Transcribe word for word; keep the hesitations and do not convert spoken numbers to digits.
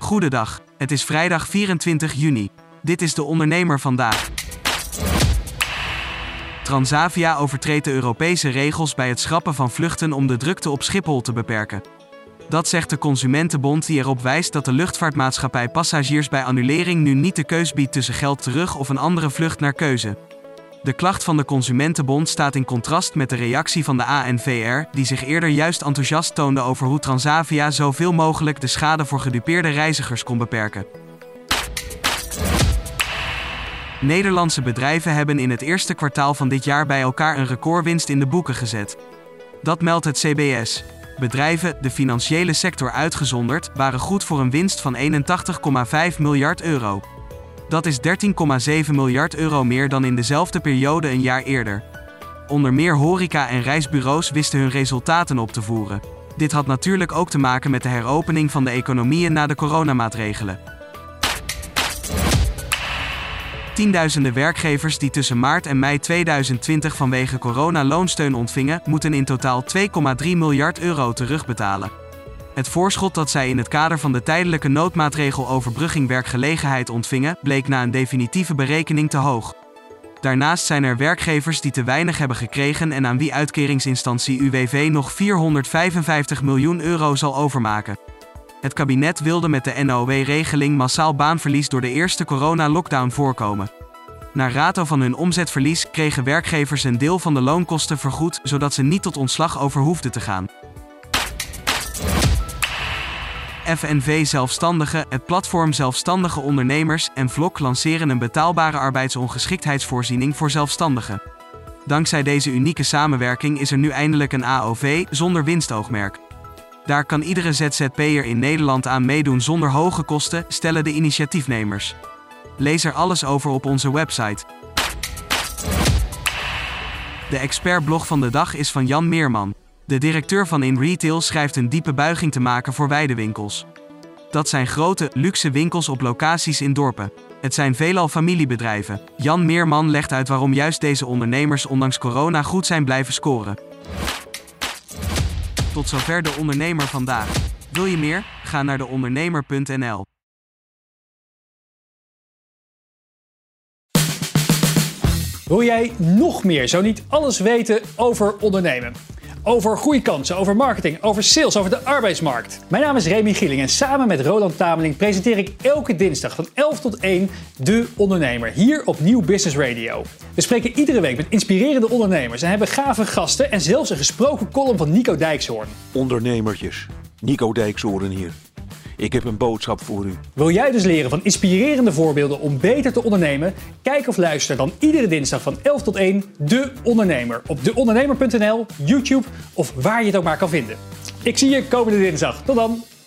Goedendag, het is vrijdag vierentwintig juni. Dit is de ondernemer vandaag. Transavia overtreedt de Europese regels bij het schrappen van vluchten om de drukte op Schiphol te beperken. Dat zegt de Consumentenbond, die erop wijst dat de luchtvaartmaatschappij passagiers bij annulering nu niet de keus biedt tussen geld terug of een andere vlucht naar keuze. De klacht van de Consumentenbond staat in contrast met de reactie van de A N V R, die zich eerder juist enthousiast toonde over hoe Transavia zoveel mogelijk de schade voor gedupeerde reizigers kon beperken. Nederlandse bedrijven hebben in het eerste kwartaal van dit jaar bij elkaar een recordwinst in de boeken gezet. Dat meldt het C B S. Bedrijven, de financiële sector uitgezonderd, waren goed voor een winst van eenentachtig komma vijf miljard euro. Dat is dertien komma zeven miljard euro meer dan in dezelfde periode een jaar eerder. Onder meer horeca en reisbureaus wisten hun resultaten op te voeren. Dit had natuurlijk ook te maken met de heropening van de economieën na de coronamaatregelen. Tienduizenden werkgevers die tussen maart en mei tweeduizend twintig vanwege corona loonsteun ontvingen, moeten in totaal twee komma drie miljard euro terugbetalen. Het voorschot dat zij in het kader van de tijdelijke noodmaatregel overbrugging werkgelegenheid ontvingen, bleek na een definitieve berekening te hoog. Daarnaast zijn er werkgevers die te weinig hebben gekregen en aan wie uitkeringsinstantie U W V nog vierhonderdvijfenvijftig miljoen euro zal overmaken. Het kabinet wilde met de N O W-regeling massaal baanverlies door de eerste corona-lockdown voorkomen. Naar rato van hun omzetverlies kregen werkgevers een deel van de loonkosten vergoed, zodat ze niet tot ontslag over hoefden te gaan. F N V Zelfstandigen, het platform Zelfstandige Ondernemers en Vlok lanceren een betaalbare arbeidsongeschiktheidsvoorziening voor zelfstandigen. Dankzij deze unieke samenwerking is er nu eindelijk een A O V zonder winstoogmerk. Daar kan iedere Z Z P'er in Nederland aan meedoen zonder hoge kosten, stellen de initiatiefnemers. Lees er alles over op onze website. De expertblog van de dag is van Jan Meerman. De directeur van InRetail schrijft een diepe buiging te maken voor weidewinkels. Dat zijn grote, luxe winkels op locaties in dorpen. Het zijn veelal familiebedrijven. Jan Meerman legt uit waarom juist deze ondernemers ondanks corona goed zijn blijven scoren. Tot zover de ondernemer vandaag. Wil je meer? Ga naar de ondernemer punt n l. Wil jij nog meer, zo niet alles weten over ondernemen? Over groeikansen, over marketing, over sales, over de arbeidsmarkt. Mijn naam is Remy Gieling en samen met Roland Tameling presenteer ik elke dinsdag van elf tot één De Ondernemer hier op Nieuw Business Radio. We spreken iedere week met inspirerende ondernemers en hebben gave gasten en zelfs een gesproken column van Nico Dijkshoorn. Ondernemertjes, Nico Dijkshoorn hier. Ik heb een boodschap voor u. Wil jij dus leren van inspirerende voorbeelden om beter te ondernemen? Kijk of luister dan iedere dinsdag van elf tot één De Ondernemer op de ondernemer punt n l, YouTube of waar je het ook maar kan vinden. Ik zie je komende dinsdag. Tot dan!